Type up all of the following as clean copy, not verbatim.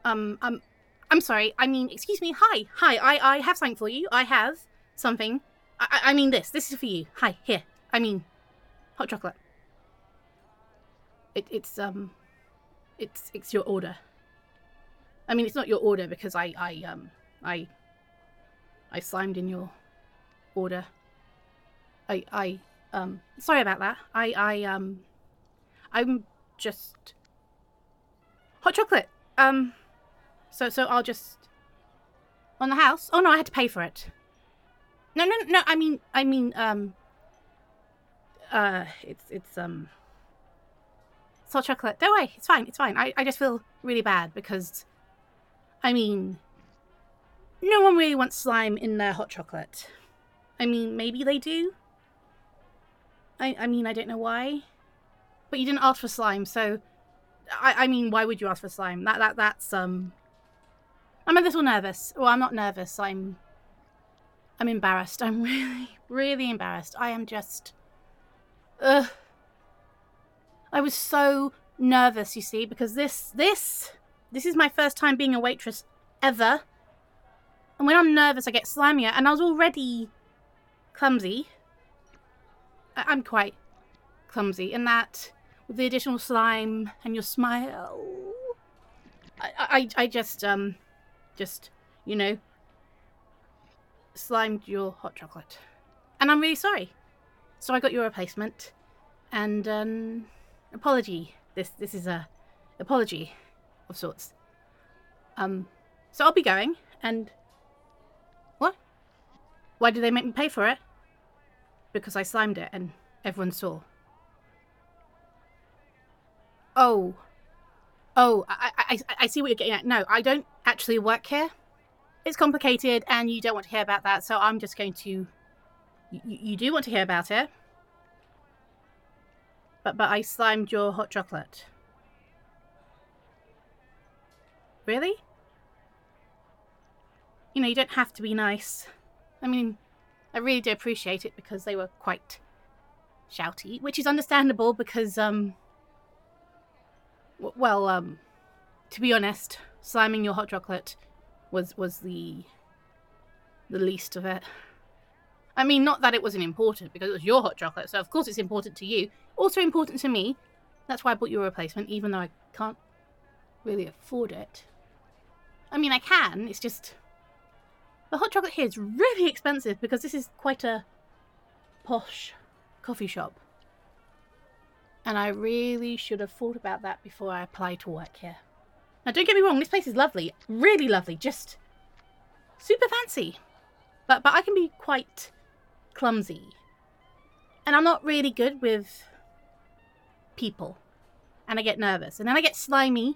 I'm sorry. I mean, excuse me. Hi. I have something for you. I have something. I mean this. This is for you. Hi. Here. I mean, hot chocolate. It's your order. I mean, it's not your order because I slimed in your order. Sorry about that. I'm just hot chocolate. So I'll just on the house. Oh no, I had to pay for it. No. I mean, it's hot chocolate. Don't worry, it's fine. I just feel really bad because, I mean, no one really wants slime in their hot chocolate. I mean, maybe they do. I mean, I don't know why. But you didn't ask for slime, so I mean, why would you ask for slime? That's I'm a little nervous. Well, I'm not nervous. I'm embarrassed. I'm really, really embarrassed. I am just I was so nervous, you see, because this is my first time being a waitress ever. And when I'm nervous, I get slimier, and I was already clumsy. I'm quite clumsy, and that with the additional slime and your smile, I just you know, slimed your hot chocolate, and I'm really sorry. So I got your replacement, and apology. This is a apology of sorts. So I'll be going, and what? Why did they make me pay for it? Because I slimed it and everyone saw. Oh, I see what you're getting at. No, I don't actually work here. It's complicated and you don't want to hear about that, so I'm just going to... You do want to hear about it. But I slimed your hot chocolate. Really? You know, you don't have to be nice. I mean, I really do appreciate it because they were quite shouty, which is understandable because, to be honest, sliming your hot chocolate was the least of it. I mean, not that it wasn't important because it was your hot chocolate, so of course it's important to you. Also important to me. That's why I bought your replacement, even though I can't really afford it. I mean, I can, it's just... The hot chocolate here is really expensive because this is quite a posh coffee shop. And I really should have thought about that before I applied to work here. Now, don't get me wrong, this place is lovely. Really lovely. Just super fancy. But I can be quite clumsy. And I'm not really good with people. And I get nervous. And then I get slimier.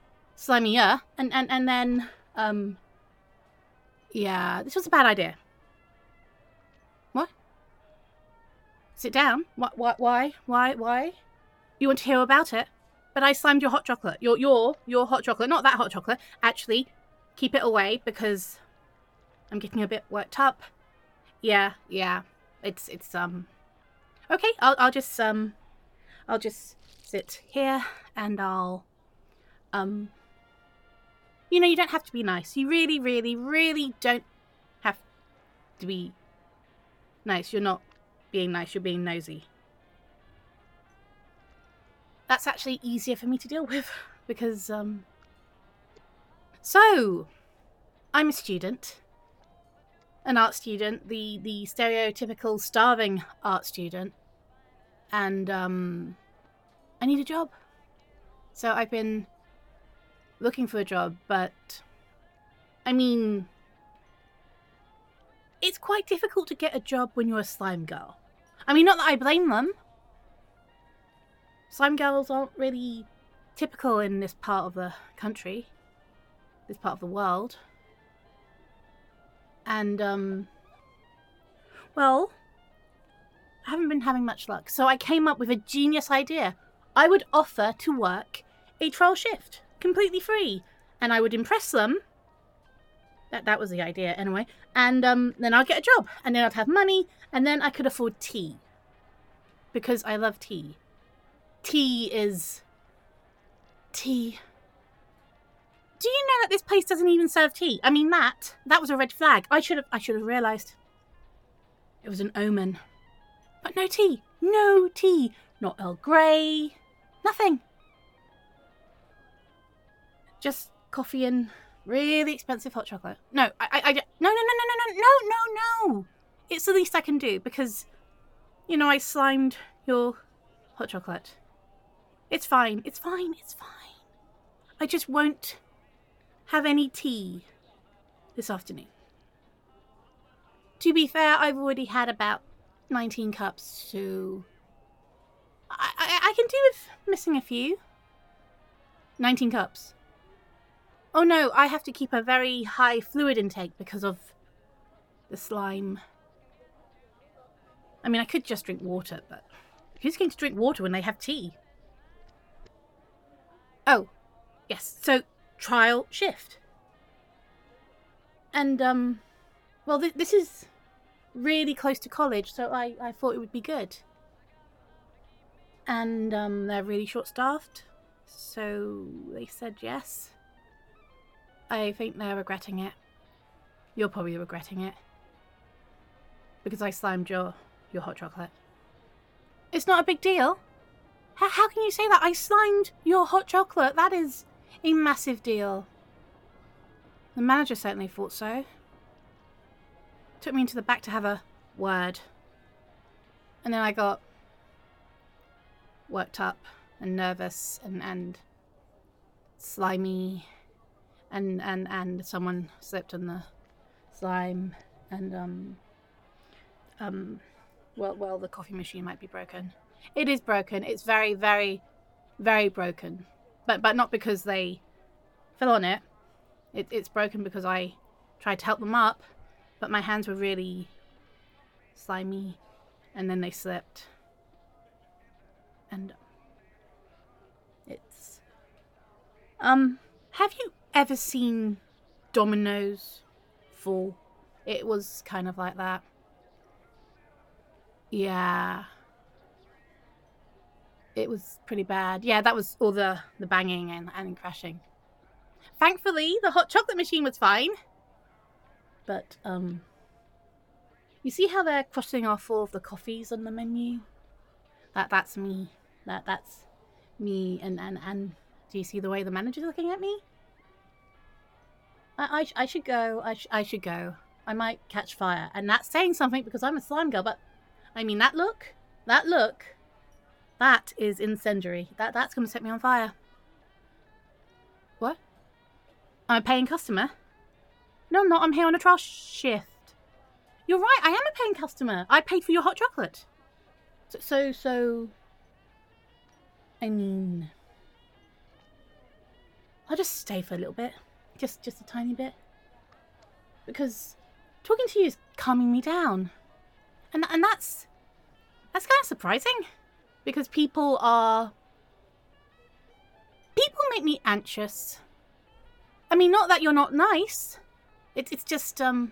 And then, yeah, this was a bad idea. What? Sit down? What? Why? You want to hear about it? But I slimed your hot chocolate. Your hot chocolate. Not that hot chocolate. Actually, keep it away because I'm getting a bit worked up. Yeah. It's okay, I'll just sit here and I'll you know, you don't have to be nice. You really, really, really don't have to be nice. You're not being nice, you're being nosy. That's actually easier for me to deal with because, So, I'm a student. An art student, the stereotypical starving art student. And, I need a job. So I've been looking for a job, but I mean, it's quite difficult to get a job when you're a slime girl. I mean, not that I blame them. Slime girls aren't really typical in this part of the country, this part of the world. And, well, I haven't been having much luck, so I came up with a genius idea. I would offer to work a trial shift, completely free, and I would impress them. That was the idea, anyway. And then I'd get a job, and then I'd have money, and then I could afford tea. Because I love tea. Tea. Do you know that this place doesn't even serve tea? I mean, that was a red flag. I should have realised. It was an omen. But no tea. No tea. Not Earl Grey. Nothing. Just coffee and really expensive hot chocolate. No, no. It's the least I can do because, you know, I slimed your hot chocolate. It's fine. I just won't have any tea this afternoon. To be fair, I've already had about 19 cups, so I can do with missing a few. 19 cups. Oh no, I have to keep a very high fluid intake because of the slime. I mean, I could just drink water, but who's going to drink water when they have tea? Oh, yes, so trial shift. And, well, this is really close to college, so I thought it would be good. And, they're really short-staffed, so they said yes. I think they're regretting it. You're probably regretting it. Because I slimed your hot chocolate. It's not a big deal. How can you say that? I slimed your hot chocolate. That is a massive deal. The manager certainly thought so. Took me into the back to have a word. And then I got worked up and nervous and slimy. And someone slipped on the slime, and well, the coffee machine might be broken. It is broken. It's very, very, very broken. But not because they fell on it. It's broken because I tried to help them up, but my hands were really slimy, and then they slipped. And it's have you ever seen dominoes fall? It was kind of like that. Yeah. It was pretty bad. Yeah, that was all the banging and crashing. Thankfully, the hot chocolate machine was fine. But, you see how they're crossing off all of the coffees on the menu? That's me. That's me and do you see the way the manager's looking at me? I should go. I should go. I might catch fire. And that's saying something because I'm a slime girl, but I mean that look, that is incendiary. That's gonna set me on fire. What? I'm a paying customer? No, I'm not. I'm here on a trial shift. You're right, I am a paying customer. I paid for your hot chocolate. So I mean, I'll just stay for a little bit. Just a tiny bit. Because talking to you is calming me down. And that's kind of surprising. Because people make me anxious. I mean, not that you're not nice. It's just, well,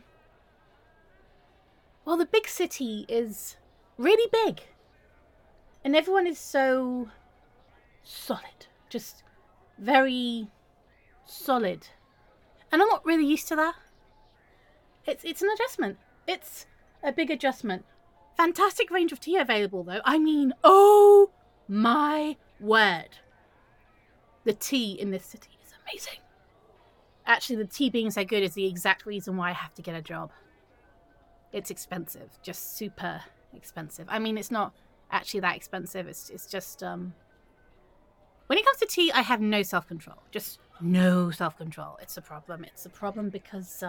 the big city is really big. And everyone is so solid. Just very solid. And I'm not really used to that. It's an adjustment. It's a big adjustment. Fantastic range of tea available, though. I mean, oh my word. The tea in this city is amazing. Actually, the tea being so good is the exact reason why I have to get a job. It's expensive. Just super expensive. I mean, it's not actually that expensive. It's just, when it comes to tea, I have no self-control. Just no self-control. It's a problem. It's a problem because,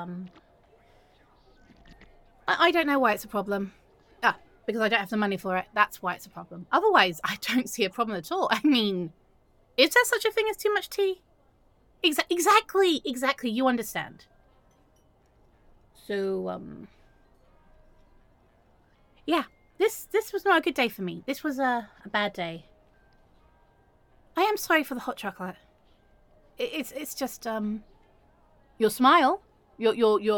I don't know why it's a problem. Because I don't have the money for it. That's why it's a problem. Otherwise, I don't see a problem at all. I mean, is there such a thing as too much tea? Exactly. You understand. So, yeah. This was not a good day for me. This was a bad day. I am sorry for the hot chocolate. It's just, your smile. Your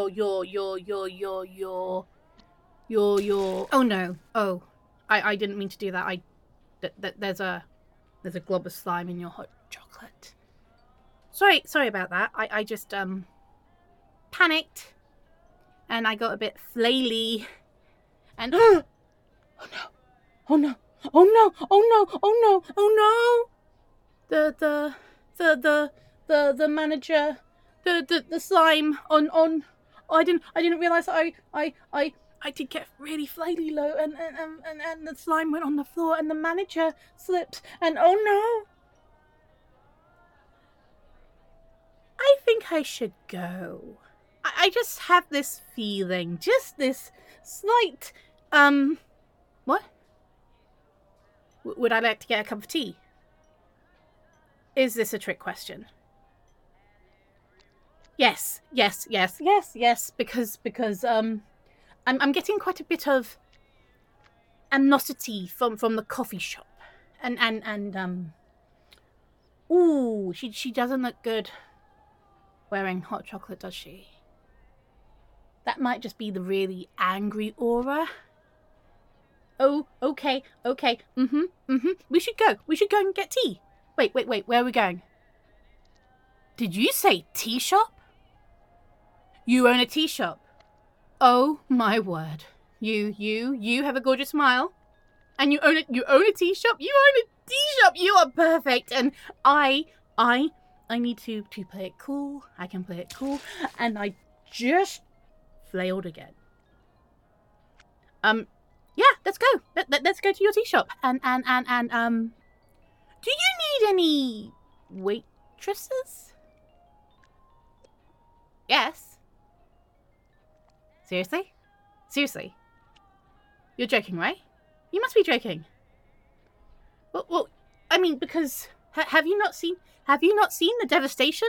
oh no. Oh, I didn't mean to do that. There's a glob of slime in your hot chocolate. Sorry about that. I just, panicked. And I got a bit flaily. And, oh no. Oh no. Oh no. Oh no. Oh no. Oh no. The manager, the slime on, I didn't realize that I did get really flaily low, and the slime went on the floor, and the manager slipped, and oh no. I think I should go. I just have this feeling, just this slight, what? Would I like to get a cup of tea? Is this a trick question? Yes, because I'm getting quite a bit of animosity from the coffee shop, and ooh, she doesn't look good wearing hot chocolate, does she? That might just be the really angry aura. Oh, okay. We should go and get tea. Wait, where are we going? Did you say tea shop? You own a tea shop? Oh my word. You have a gorgeous smile. And you own a tea shop? You own a tea shop! You are perfect! And I need to play it cool. I can play it cool. And I just flailed again. Yeah, let's go. Let's go to your tea shop. And do you need any waitresses? Yes. Seriously? You're joking, right? You must be joking. Well, I mean, because have you not seen the devastation?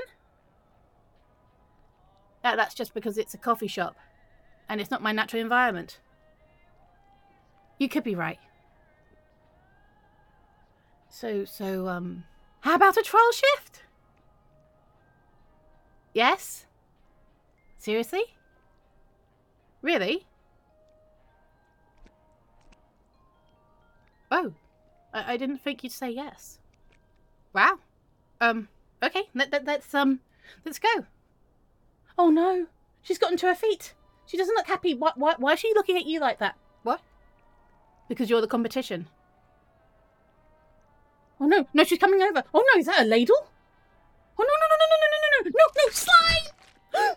That's just because it's a coffee shop, and it's not my natural environment. You could be right. So, how about a trial shift? Yes? Seriously? Really? Oh, I didn't think you'd say yes. Wow. Okay, let's go. Oh no, she's gotten to her feet. She doesn't look happy. Why is she looking at you like that? What? Because you're the competition. Oh no, she's coming over. Oh no, is that a ladle? Oh no, slime!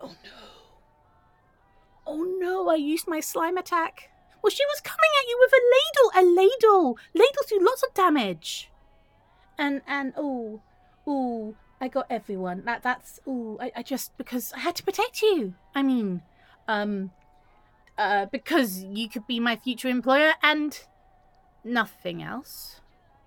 Oh no, I used my slime attack. Well, she was coming at you with a ladle. Ladles do lots of damage. And I got everyone. That's I just, because I had to protect you. I mean, because you could be my future employer and nothing else.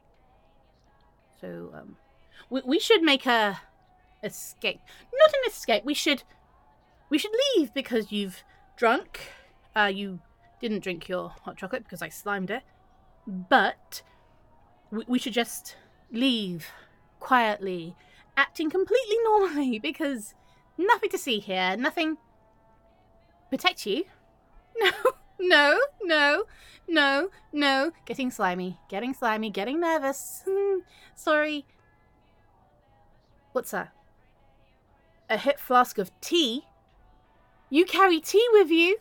So, we should make a escape. Not an escape. We should leave because you've drunk. You didn't drink your hot chocolate because I slimed it. But we should just leave quietly, acting completely normally, because nothing to see here. Nothing. Protect you? No. Getting slimy, getting nervous. Sorry. What's that? A hip flask of tea? You carry tea with you?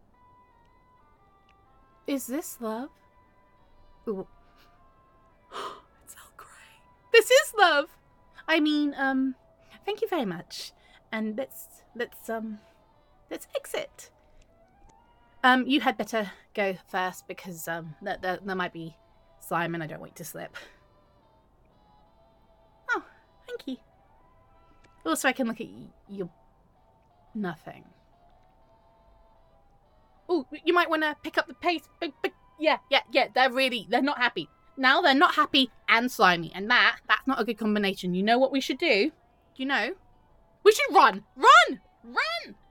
Is this love? Ooh. It's Earl Grey. This is love! I mean, thank you very much. And let's exit. You had better go first because there might be slime and I don't want you to slip. Oh, thank you. Also, I can look at your nothing. Oh, you might want to pick up the pace. But yeah, they're not happy. Now they're not happy and slimy, and that's not a good combination. You know what we should do? You know? We should run! Run!